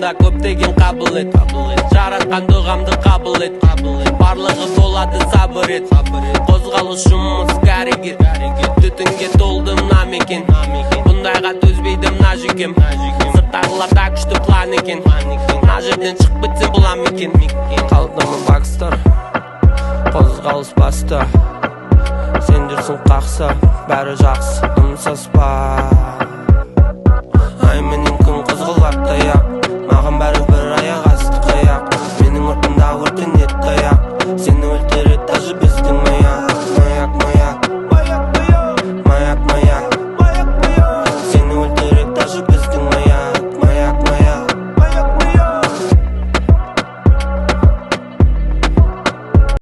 алдыңда көптеген қабыл ет. Жаратқан дұғамды қабыл ет. Барлығы болады сабыр ет. Қозғалыс жұмыс кәрекет. Түтінге толдым намекен. Бұндайға төзбейді мына жүйкем. Сырттағыларда күшті план екен. Мына жерден шығып бітсе бұлам екен. Қалдымы бакстар, қозғалыс басты. Сен жүрсің қақса, бәрі жақсы, дым саспа.